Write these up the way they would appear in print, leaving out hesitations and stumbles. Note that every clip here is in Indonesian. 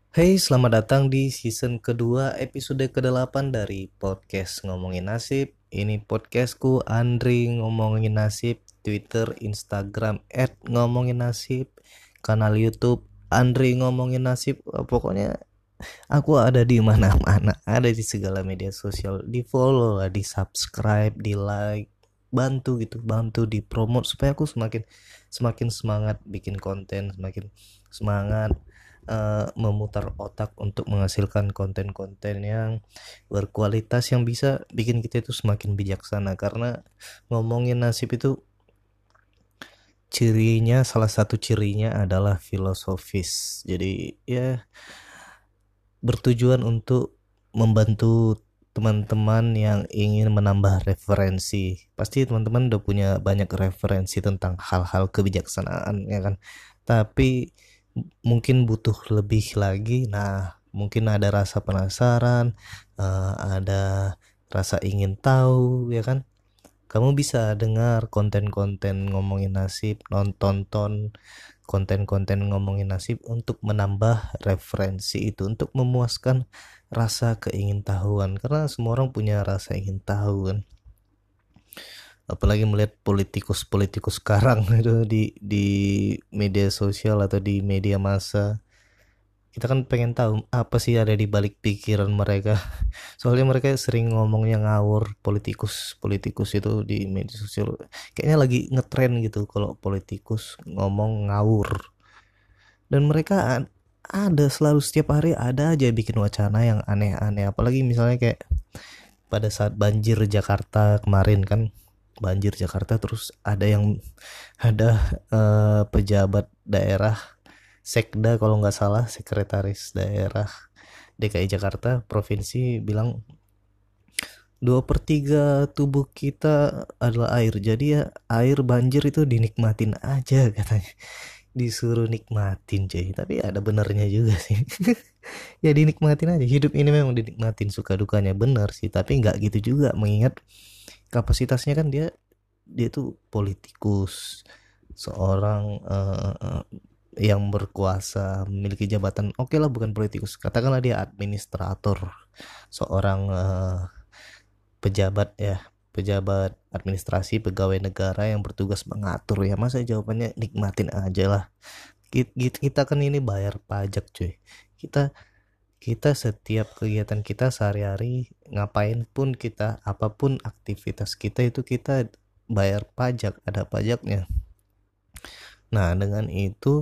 Hey, selamat datang di season kedua episode ke-8 dari podcast Ngomongin Nasib. Ini podcastku Andri Ngomongin Nasib, Twitter, Instagram @ngomongin nasib, kanal YouTube Andri Ngomongin Nasib. Pokoknya aku ada di mana-mana, ada di segala media sosial. Di follow lah, di subscribe, di like, bantu gitu, bantu di promote supaya aku semakin semakin semangat bikin konten, semakin semangat memutar otak untuk menghasilkan konten-konten yang berkualitas yang bisa bikin kita itu semakin bijaksana. Karena ngomongin nasib itu salah satu cirinya adalah filosofis. Jadi ya bertujuan untuk membantu teman-teman yang ingin menambah referensi. Pasti teman-teman udah punya banyak referensi tentang hal-hal kebijaksanaan ya kan. Tapi mungkin butuh lebih lagi. Nah, mungkin ada rasa penasaran, ada rasa ingin tahu ya kan. Kamu bisa dengar konten-konten ngomongin nasib, nonton konten-konten ngomongin nasib untuk menambah referensi itu, untuk memuaskan rasa keingintahuan. Karena semua orang punya rasa ingin tahu kan. Apalagi melihat politikus-politikus sekarang itu di media sosial atau di media massa. Kita kan pengen tahu apa sih ada di balik pikiran mereka. Soalnya mereka sering ngomongnya ngawur, politikus itu di media sosial. Kayaknya lagi ngetren gitu kalau politikus ngomong ngawur. Dan mereka ada selalu setiap hari ada aja bikin wacana yang aneh-aneh. Apalagi misalnya kayak pada saat banjir Jakarta kemarin kan, banjir Jakarta terus ada pejabat daerah Sekda kalau nggak salah, sekretaris daerah DKI Jakarta provinsi bilang 2/3 tubuh kita adalah air, jadi ya air banjir itu dinikmatin aja katanya. Disuruh nikmatin cuy, tapi ada benernya juga sih. Ya dinikmatin aja, hidup ini memang dinikmatin, suka dukanya bener sih, tapi nggak gitu juga, mengingat kapasitasnya kan dia dia tuh politikus, seorang yang berkuasa, memiliki jabatan. Oke lah, bukan politikus, katakanlah dia administrator, seorang pejabat ya, pejabat administrasi, pegawai negara yang bertugas mengatur. Ya masa jawabannya nikmatin aja lah. Kita kan ini bayar pajak cuy. kita kita setiap kegiatan kita sehari-hari, ngapain pun kita, apapun aktivitas kita itu kita bayar pajak, ada pajaknya. Nah, dengan itu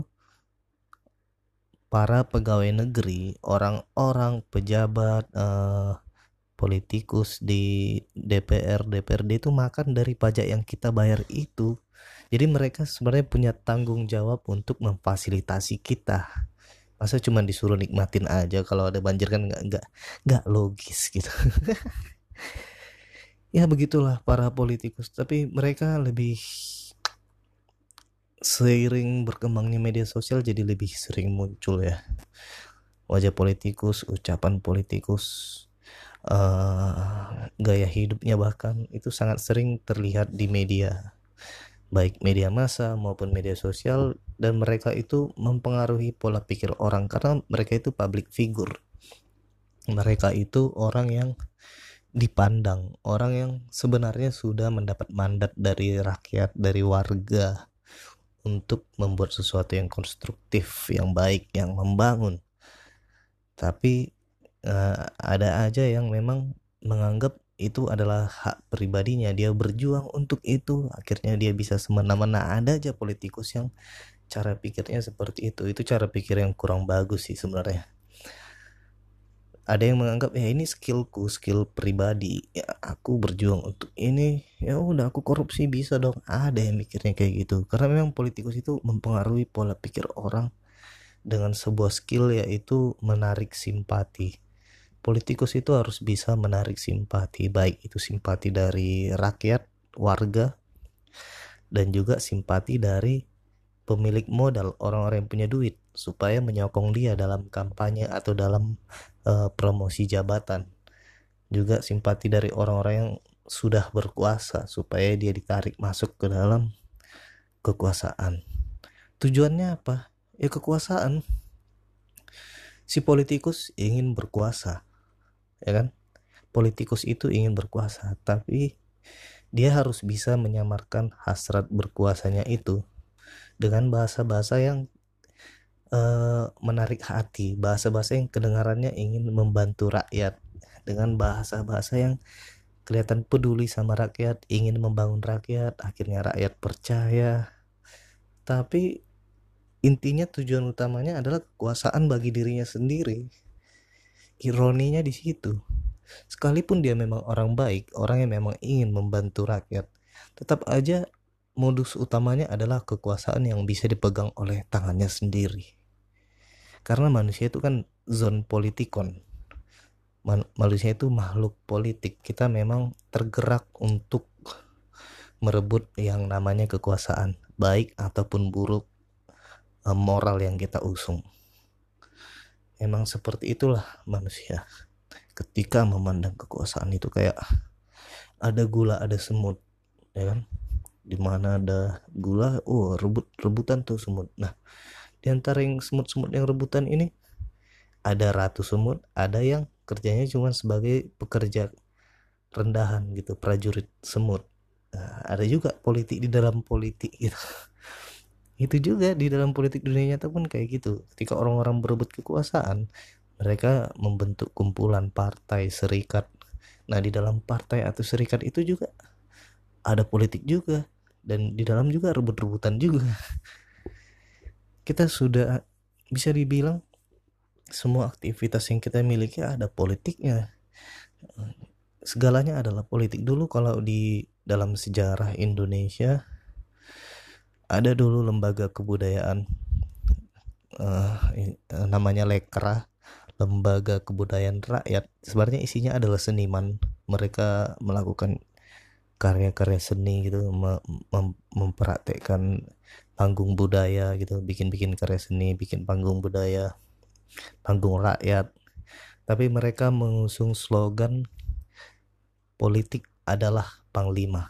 para pegawai negeri, orang-orang pejabat, politikus di DPR, DPRD itu makan dari pajak yang kita bayar itu. Jadi mereka sebenarnya punya tanggung jawab untuk memfasilitasi kita. Masa cuma disuruh nikmatin aja kalau ada banjir, kan nggak logis gitu. Ya begitulah para politikus, tapi mereka lebih, seiring berkembangnya media sosial jadi lebih sering muncul ya wajah politikus, ucapan politikus, gaya hidupnya bahkan itu sangat sering terlihat di media, baik media massa maupun media sosial. Dan mereka itu mempengaruhi pola pikir orang karena mereka itu public figure. Mereka itu orang yang dipandang, orang yang sebenarnya sudah mendapat mandat dari rakyat, dari warga, untuk membuat sesuatu yang konstruktif, yang baik, yang membangun. Tapi ada aja yang memang menganggap itu adalah hak pribadinya, dia berjuang untuk itu, akhirnya dia bisa semena-mena. Ada aja politikus yang cara pikirnya seperti itu cara pikir yang kurang bagus sih sebenarnya. Ada yang menganggap ya ini skillku, skill pribadi ya, aku berjuang untuk ini, ya udah aku korupsi bisa dong. Ada yang mikirnya kayak gitu karena memang politikus itu mempengaruhi pola pikir orang dengan sebuah skill, yaitu menarik simpati. Politikus itu harus bisa menarik simpati, baik itu simpati dari rakyat, warga, dan juga simpati dari pemilik modal, orang-orang yang punya duit, supaya menyokong dia dalam kampanye atau dalam promosi jabatan. Juga simpati dari orang-orang yang sudah berkuasa supaya dia ditarik masuk ke dalam kekuasaan. Tujuannya apa? Ya kekuasaan. Si politikus ingin berkuasa, ya kan? Politikus itu ingin berkuasa, tapi dia harus bisa menyamarkan hasrat berkuasanya itu dengan bahasa-bahasa yang menarik hati, bahasa-bahasa yang kedengarannya ingin membantu rakyat, dengan bahasa-bahasa yang kelihatan peduli sama rakyat, ingin membangun rakyat, akhirnya rakyat percaya. Tapi intinya tujuan utamanya adalah kekuasaan bagi dirinya sendiri. Ironinya di situ. Sekalipun dia memang orang baik, orang yang memang ingin membantu rakyat, tetap aja modus utamanya adalah kekuasaan yang bisa dipegang oleh tangannya sendiri. Karena manusia itu kan zon politikon. Manusia itu makhluk politik. Kita memang tergerak untuk merebut yang namanya kekuasaan, baik ataupun buruk, moral yang kita usung. Emang seperti itulah manusia. Ketika memandang kekuasaan itu kayak ada gula, ada semut, ya kan? Dimana ada gula, rebutan tuh semut. Nah, di antara yang semut-semut yang rebutan ini ada ratu semut, ada yang kerjanya cuma sebagai pekerja rendahan gitu, prajurit semut. Nah, ada juga politik di dalam politik gitu. Itu juga di dalam politik dunia nyata pun kayak gitu. Ketika orang-orang berebut kekuasaan, mereka membentuk kumpulan partai, serikat. Nah, di dalam partai atau serikat itu juga ada politik juga, dan di dalam juga rebut-rebutan juga. Kita sudah bisa dibilang semua aktivitas yang kita miliki ada politiknya. Segalanya adalah politik. Dulu kalau di dalam sejarah Indonesia ada dulu lembaga kebudayaan, namanya Lekra, lembaga kebudayaan rakyat. Sebenarnya isinya adalah seniman. Mereka melakukan karya-karya seni gitu, mempraktekkan panggung budaya gitu, bikin-bikin karya seni, bikin panggung budaya, panggung rakyat. Tapi mereka mengusung slogan politik adalah panglima.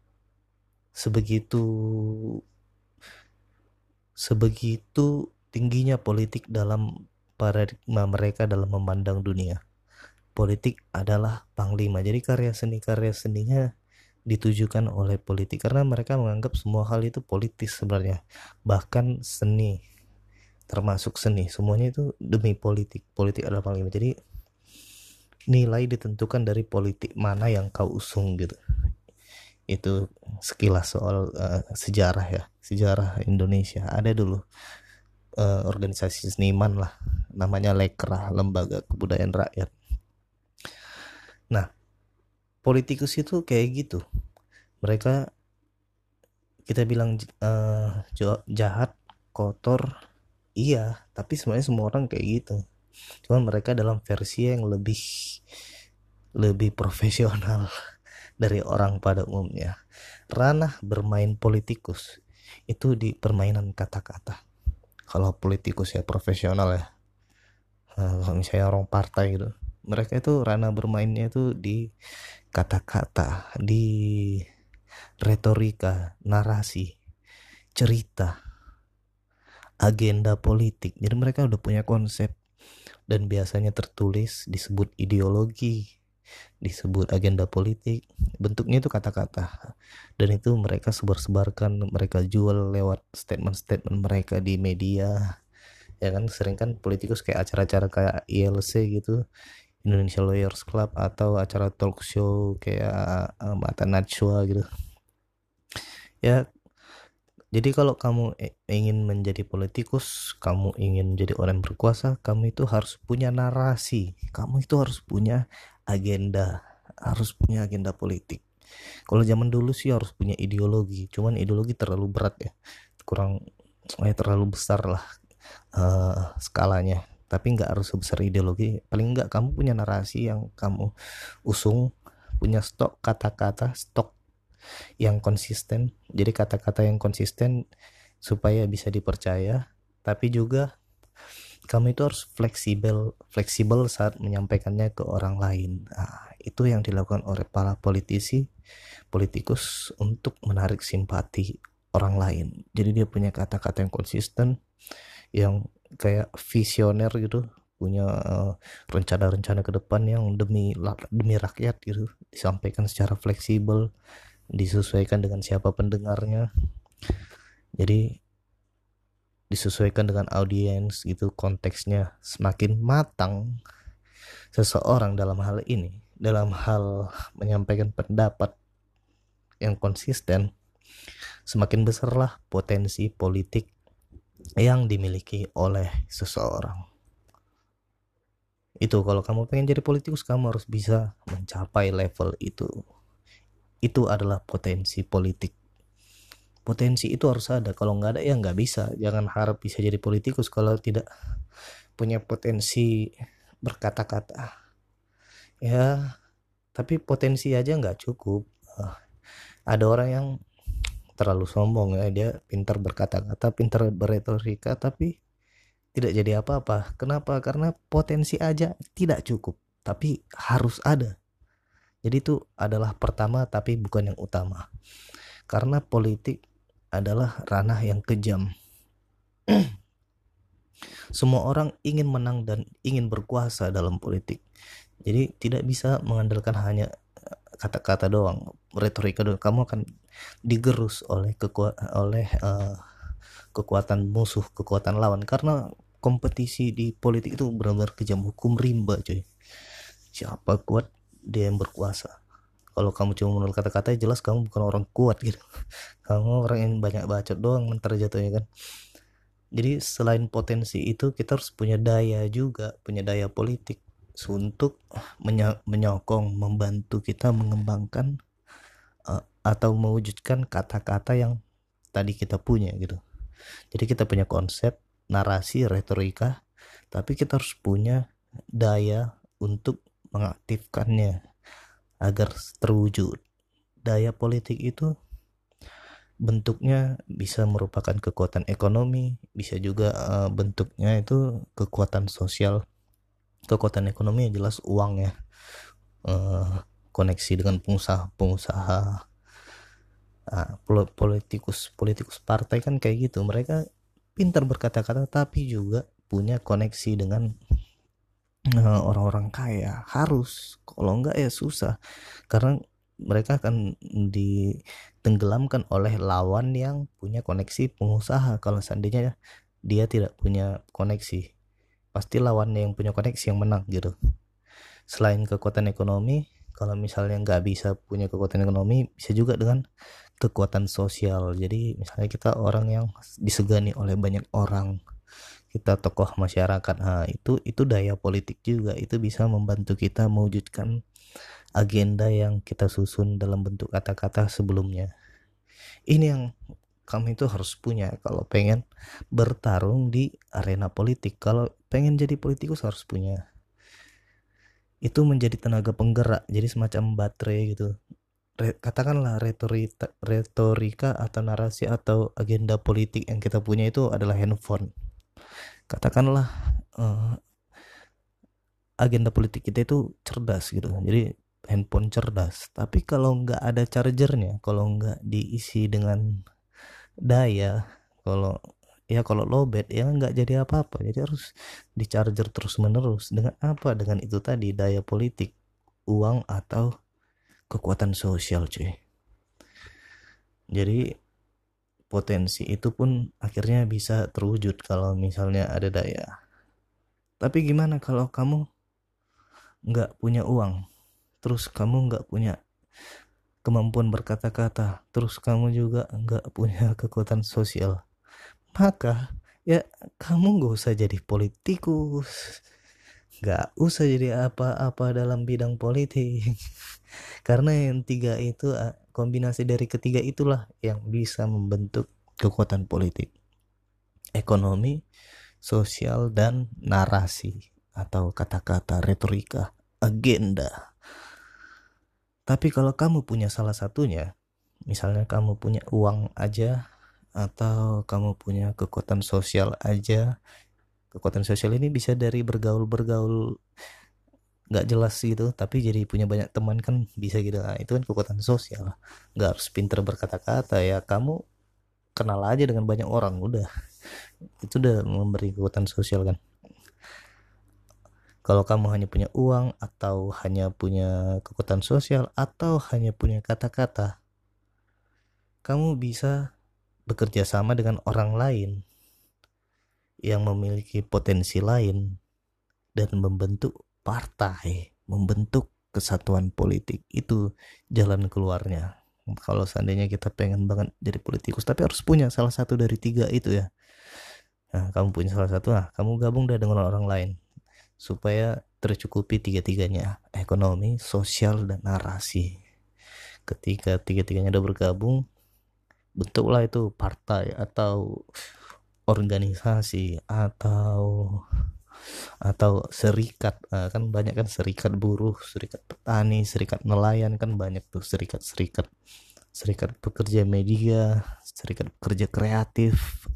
Sebegitu tingginya politik dalam paradigma mereka dalam memandang dunia. Politik adalah panglima. Jadi karya seninya ditujukan oleh politik karena mereka menganggap semua hal itu politis sebenarnya. Bahkan seni, termasuk seni, semuanya itu demi politik. Politik adalah panglima. Jadi nilai ditentukan dari politik mana yang kau usung gitu. Itu sekilas soal sejarah ya, sejarah Indonesia. Ada dulu organisasi seniman lah, namanya Lekra, Lembaga Kebudayaan Rakyat. Nah, politikus itu kayak gitu. Mereka kita bilang jahat, kotor, iya, tapi sebenarnya semua orang kayak gitu. Cuman mereka dalam versi yang lebih profesional dari orang pada umumnya. Ranah bermain politikus itu di permainan kata-kata. Kalau politikus ya profesional ya, kalau misalnya orang partai gitu, mereka itu ranah bermainnya itu di kata-kata, di retorika, narasi, cerita, agenda politik. Jadi mereka udah punya konsep dan biasanya tertulis, disebut ideologi, disebut agenda politik. Bentuknya itu kata-kata, dan itu mereka sebar-sebarkan, mereka jual lewat statement-statement mereka di media. Ya kan, sering kan politikus kayak acara-acara kayak ILC gitu, Indonesia Lawyers Club, atau acara talk show kayak Mata Najwa gitu ya. Jadi kalau kamu ingin menjadi politikus, kamu ingin menjadi orang yang berkuasa, kamu itu harus punya narasi, kamu itu harus punya agenda politik. Kalau zaman dulu sih harus punya ideologi, cuman ideologi terlalu berat ya, terlalu besar lah skalanya. Tapi nggak harus sebesar ideologi, paling nggak kamu punya narasi yang kamu usung, punya stok kata-kata, stok yang konsisten. Jadi kata-kata yang konsisten supaya bisa dipercaya, tapi juga kamu itu harus fleksibel saat menyampaikannya ke orang lain. Nah, itu yang dilakukan oleh para politikus untuk menarik simpati orang lain. Jadi dia punya kata-kata yang konsisten, yang kayak visioner gitu, punya rencana-rencana ke depan yang demi rakyat gitu, disampaikan secara fleksibel, disesuaikan dengan siapa pendengarnya. Jadi disesuaikan dengan audiens gitu, konteksnya semakin matang seseorang dalam hal ini, dalam hal menyampaikan pendapat yang konsisten, semakin besarlah potensi politik yang dimiliki oleh seseorang. Itu kalau kamu pengen jadi politikus, kamu harus bisa mencapai level itu. Itu adalah potensi politik. Potensi itu harus ada. Kalau nggak ada ya nggak bisa. Jangan harap bisa jadi politikus kalau tidak punya potensi berkata-kata. Ya, tapi potensi aja nggak cukup. Ada orang yang terlalu sombong ya, dia pintar berkata-kata, pintar berretorika, tapi tidak jadi apa-apa. Kenapa? Karena potensi aja tidak cukup, tapi harus ada. Jadi itu adalah pertama tapi bukan yang utama. Karena politik adalah ranah yang kejam. Semua orang ingin menang dan ingin berkuasa dalam politik. Jadi tidak bisa mengandalkan hanya kata-kata doang, retorika doang. Kamu akan digerus oleh kekuatan musuh, kekuatan lawan, karena kompetisi di politik itu benar-benar kejam, hukum rimba cuy. Siapa kuat dia yang berkuasa. Kalau kamu cuma menurut kata-kata, jelas kamu bukan orang kuat gitu. Kamu orang yang banyak bacot doang ntar jatuhnya kan. Jadi selain potensi itu, kita harus punya daya juga, punya daya politik untuk menyokong, membantu kita mengembangkan atau mewujudkan kata-kata yang tadi kita punya gitu. Jadi kita punya konsep, narasi, retorika, tapi kita harus punya daya untuk mengaktifkannya agar terwujud. Daya politik itu bentuknya bisa merupakan kekuatan ekonomi, bisa juga bentuknya itu kekuatan sosial. Kekuatan ekonomi yang jelas uang ya, koneksi dengan pengusaha, politikus partai kan kayak gitu. Mereka pintar berkata-kata tapi juga punya koneksi dengan orang-orang kaya. Harus, kalau enggak ya susah, karena mereka akan ditenggelamkan oleh lawan yang punya koneksi pengusaha. Kalau seandainya dia tidak punya koneksi, pasti lawannya yang punya koneksi yang menang gitu. Selain kekuatan ekonomi, kalau misalnya nggak bisa punya kekuatan ekonomi, bisa juga dengan kekuatan sosial. Jadi misalnya kita orang yang disegani oleh banyak orang, kita tokoh masyarakat, itu daya politik juga. Itu bisa membantu kita mewujudkan agenda yang kita susun dalam bentuk kata-kata sebelumnya. Ini yang kamu itu harus punya kalau pengen bertarung di arena politik. Kalau pengen jadi politikus harus punya. Itu menjadi tenaga penggerak, jadi semacam baterai gitu. Katakanlah retorika atau narasi atau agenda politik yang kita punya itu adalah handphone. Katakanlah agenda politik kita itu cerdas gitu. Jadi handphone cerdas, tapi kalau nggak ada chargernya, kalau nggak diisi dengan daya, kalau lowbat ya nggak jadi apa-apa. Jadi harus di charger terus menerus. Dengan apa? Dengan itu tadi, daya politik, uang atau kekuatan sosial cuy. Jadi potensi itu pun akhirnya bisa terwujud kalau misalnya ada daya. Tapi gimana kalau kamu nggak punya uang, terus kamu nggak punya kemampuan berkata-kata, terus kamu juga nggak punya kekuatan sosial? Maka ya kamu nggak usah jadi politikus, nggak usah jadi apa-apa dalam bidang politik. Karena yang tiga itu, kombinasi dari ketiga itulah yang bisa membentuk kekuatan politik: ekonomi, sosial, dan narasi atau kata-kata, retorika, agenda. Tapi kalau kamu punya salah satunya, misalnya kamu punya uang aja atau kamu punya kekuatan sosial aja. Kekuatan sosial ini bisa dari bergaul nggak jelas gitu, tapi jadi punya banyak teman kan bisa gitu. Nah, itu kan kekuatan sosial. Nggak harus pinter berkata-kata ya, kamu kenal aja dengan banyak orang udah, itu udah memberi kekuatan sosial kan. Kalau kamu hanya punya uang atau hanya punya kekuatan sosial atau hanya punya kata-kata, kamu bisa bekerja sama dengan orang lain yang memiliki potensi lain dan membentuk partai, membentuk kesatuan politik. Itu jalan keluarnya. Kalau seandainya kita pengen banget jadi politikus, tapi harus punya salah satu dari tiga itu ya. Nah, kamu punya salah satu, nah kamu gabung deh dengan orang lain supaya tercukupi tiga-tiganya, ekonomi, sosial, dan narasi. Ketika tiga-tiganya udah bergabung, bentuklah itu partai atau organisasi atau serikat. Kan banyak kan serikat buruh, serikat petani, serikat nelayan, kan banyak tuh serikat-serikat, serikat pekerja media, serikat pekerja kreatif.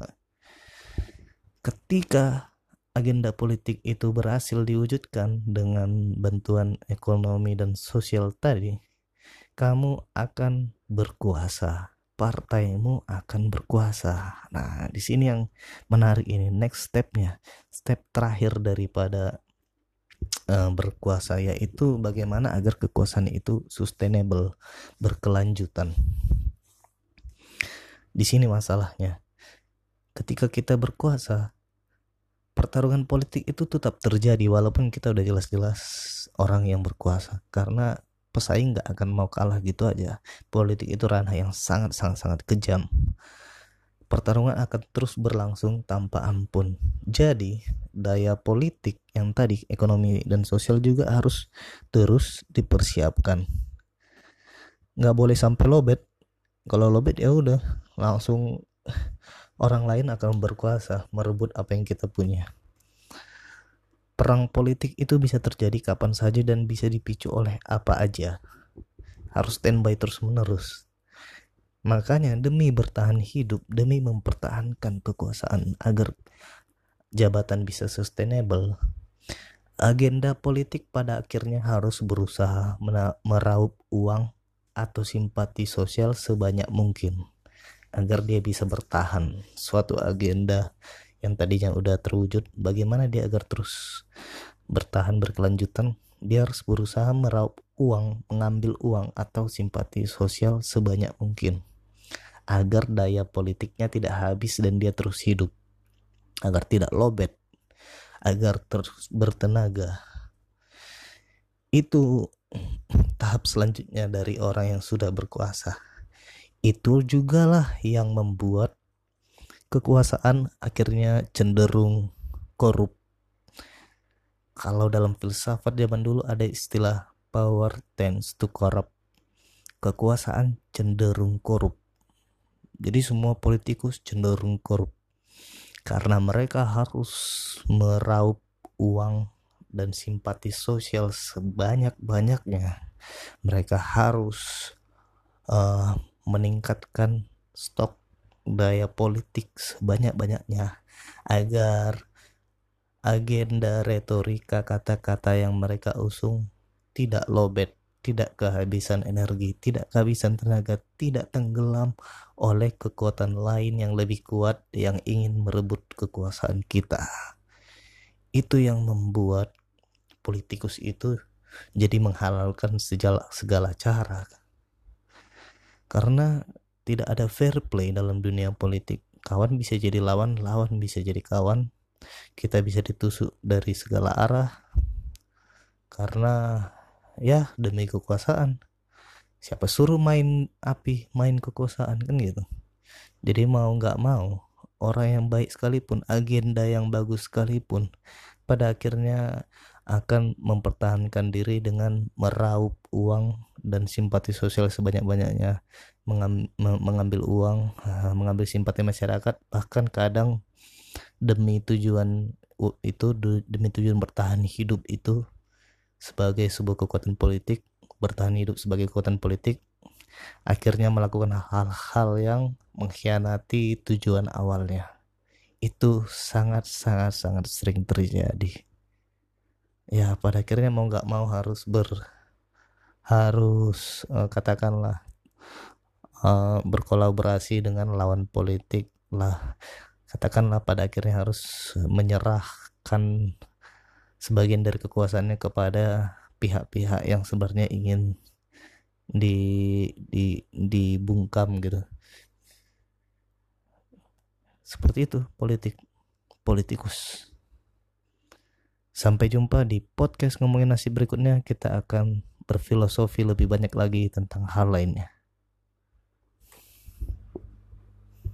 Ketika agenda politik itu berhasil diwujudkan dengan bantuan ekonomi dan sosial tadi, kamu akan berkuasa, partaimu akan berkuasa. Nah, di sini yang menarik ini, next stepnya, step terakhir daripada berkuasa, yaitu bagaimana agar kekuasaan itu sustainable, berkelanjutan. Di sini masalahnya, ketika kita berkuasa, pertarungan politik itu tetap terjadi walaupun kita udah jelas-jelas orang yang berkuasa, karena pesaing nggak akan mau kalah gitu aja. Politik itu ranah yang sangat kejam. Pertarungan akan terus berlangsung tanpa ampun. Jadi daya politik yang tadi ekonomi dan sosial juga harus terus dipersiapkan. Nggak boleh sampai lobet. Kalau lobet ya udah langsung orang lain akan berkuasa merebut apa yang kita punya. Perang politik itu bisa terjadi kapan saja dan bisa dipicu oleh apa aja. Harus standby terus menerus. Makanya demi bertahan hidup, demi mempertahankan kekuasaan agar jabatan bisa sustainable, agenda politik pada akhirnya harus berusaha meraup uang atau simpati sosial sebanyak mungkin agar dia bisa bertahan. Suatu agenda yang tadinya udah terwujud, bagaimana dia agar terus bertahan berkelanjutan, dia harus berusaha meraup uang, mengambil uang atau simpati sosial sebanyak mungkin agar daya politiknya tidak habis dan dia terus hidup, agar tidak lobet, agar terus bertenaga. Itu tahap selanjutnya dari orang yang sudah berkuasa. Itu jugalah yang membuat kekuasaan akhirnya cenderung korup. Kalau dalam filsafat zaman dulu ada istilah power tends to corrupt. Kekuasaan cenderung korup. Jadi semua politikus cenderung korup karena mereka harus meraup uang dan simpati sosial sebanyak-banyaknya. Mereka harus meningkatkan stok daya politik sebanyak-banyaknya agar agenda retorika kata-kata yang mereka usung tidak lobet, tidak kehabisan energi, tidak kehabisan tenaga, tidak tenggelam oleh kekuatan lain yang lebih kuat yang ingin merebut kekuasaan kita. Itu yang membuat politikus itu jadi menghalalkan segala cara. Karena tidak ada fair play dalam dunia politik. Kawan bisa jadi lawan, lawan bisa jadi kawan. Kita bisa ditusuk dari segala arah karena ya demi kekuasaan. Siapa suruh main api, main kekuasaan, kan gitu. Jadi mau nggak mau, orang yang baik sekalipun, agenda yang bagus sekalipun, pada akhirnya akan mempertahankan diri dengan meraup uang dan simpati sosial sebanyak-banyaknya, mengambil uang, mengambil simpati masyarakat, bahkan kadang demi tujuan demi tujuan bertahan hidup itu sebagai sebuah kekuatan politik, bertahan hidup sebagai kekuatan politik, akhirnya melakukan hal-hal yang mengkhianati tujuan awalnya. Itu sangat sering terjadi. Ya pada akhirnya mau nggak mau harus katakanlah berkolaborasi dengan lawan politik lah. Katakanlah pada akhirnya harus menyerahkan sebagian dari kekuasaannya kepada pihak-pihak yang sebenarnya ingin dibungkam gitu. Seperti itu politikus. Sampai jumpa di podcast ngomongin nasib berikutnya. Kita akan berfilosofi lebih banyak lagi tentang hal lainnya.